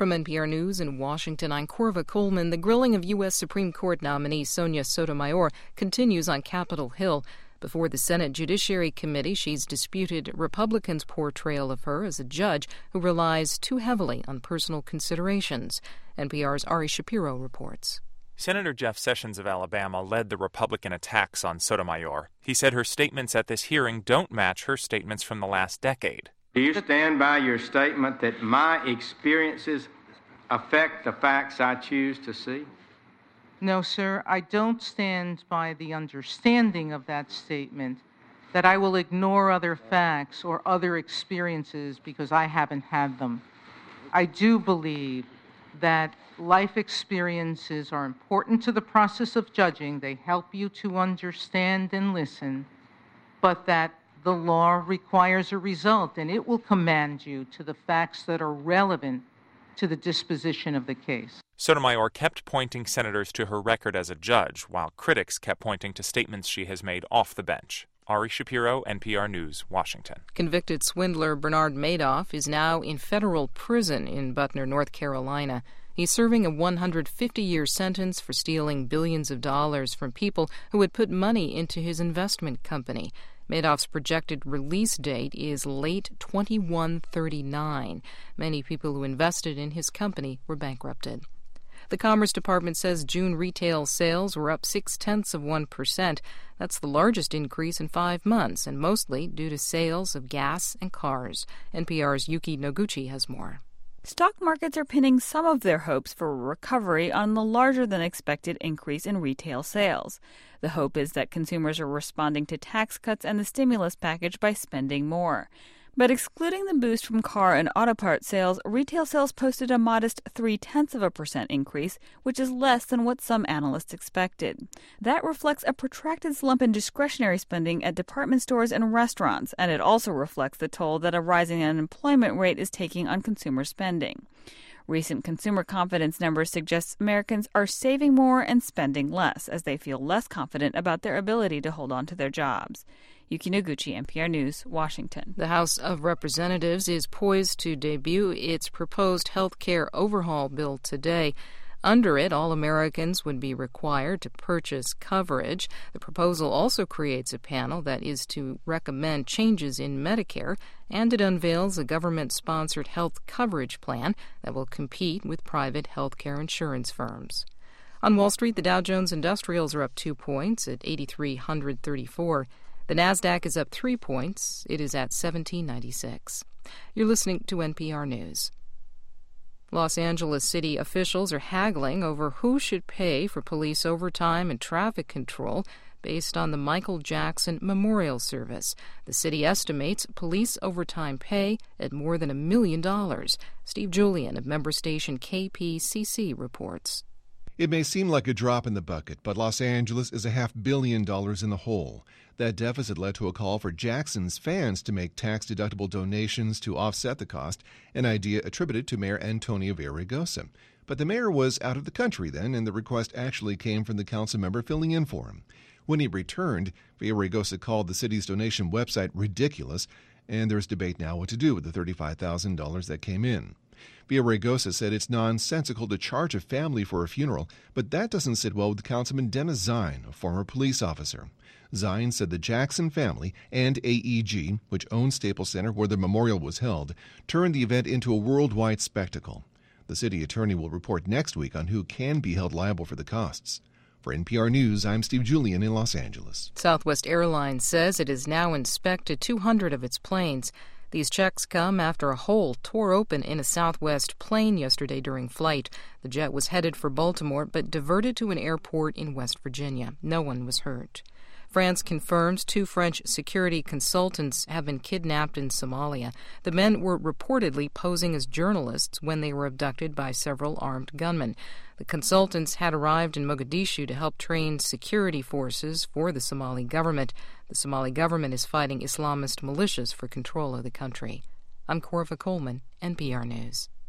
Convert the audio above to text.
From NPR News in Washington, I'm Corva Coleman. The grilling of U.S. Supreme Court nominee Sonia Sotomayor continues on Capitol Hill. Before the Senate Judiciary Committee, she's disputed Republicans' portrayal of her as a judge who relies too heavily on personal considerations. NPR's Ari Shapiro reports. Senator Jeff Sessions of Alabama led the Republican attacks on Sotomayor. He said her statements at this hearing don't match her statements from the last decade. Do you stand by your statement that my experiences affect the facts I choose to see? No, sir, I don't stand by the understanding of that statement that I will ignore other facts or other experiences because I haven't had them. I do believe that life experiences are important to the process of judging. They help you to understand and listen, but that the law requires a result, and it will command you to the facts that are relevant to the disposition of the case. Sotomayor kept pointing senators to her record as a judge, while critics kept pointing to statements she has made off the bench. Ari Shapiro, NPR News, Washington. Convicted swindler Bernard Madoff is now in federal prison in Butner, North Carolina. He's serving a 150-year sentence for stealing billions of dollars from people who had put money into his investment company. Madoff's projected release date is late 2139. Many people who invested in his company were bankrupted. The Commerce Department says June retail sales were up 0.6%. That's the largest increase in 5 months, and mostly due to sales of gas and cars. NPR's Yuki Noguchi has more. Stock markets are pinning some of their hopes for a recovery on the larger-than-expected increase in retail sales. The hope is that consumers are responding to tax cuts and the stimulus package by spending more. But excluding the boost from car and auto part sales, retail sales posted a modest 0.3% increase, which is less than what some analysts expected. That reflects a protracted slump in discretionary spending at department stores and restaurants, and it also reflects the toll that a rising unemployment rate is taking on consumer spending. Recent consumer confidence numbers suggest Americans are saving more and spending less as they feel less confident about their ability to hold on to their jobs. Yuki Noguchi, NPR News, Washington. The House of Representatives is poised to debut its proposed health care overhaul bill today. Under it, all Americans would be required to purchase coverage. The proposal also creates a panel that is to recommend changes in Medicare, and it unveils a government-sponsored health coverage plan that will compete with private health care insurance firms. On Wall Street, the Dow Jones Industrials are up 2 points at 8,334. The Nasdaq is up 3 points. It is at 1796. You're listening to NPR News. Los Angeles city officials are haggling over who should pay for police overtime and traffic control based on the Michael Jackson Memorial Service. The city estimates police overtime pay at more than $1 million. Steve Julian of member station KPCC reports. It may seem like a drop in the bucket, but Los Angeles is $500 million in the hole. That deficit led to a call for Jackson's fans to make tax-deductible donations to offset the cost, an idea attributed to Mayor Antonio Villaraigosa. But the mayor was out of the country then, and the request actually came from the council member filling in for him. When he returned, Villaraigosa called the city's donation website ridiculous, and there's debate now what to do with the $35,000 that came in. Villaraigosa said it's nonsensical to charge a family for a funeral, but that doesn't sit well with Councilman Dennis Zine, a former police officer. Zine said the Jackson family and AEG, which owns Staples Center where the memorial was held, turned the event into a worldwide spectacle. The city attorney will report next week on who can be held liable for the costs. For NPR News, I'm Steve Julian in Los Angeles. Southwest Airlines says it has now inspected 200 of its planes. These checks come after a hole tore open in a Southwest plane yesterday during flight. The jet was headed for Baltimore but diverted to an airport in West Virginia. No one was hurt. France confirms 2 French security consultants have been kidnapped in Somalia. The men were reportedly posing as journalists when they were abducted by several armed gunmen. The consultants had arrived in Mogadishu to help train security forces for the Somali government. The Somali government is fighting Islamist militias for control of the country. I'm Corva Coleman, NPR News.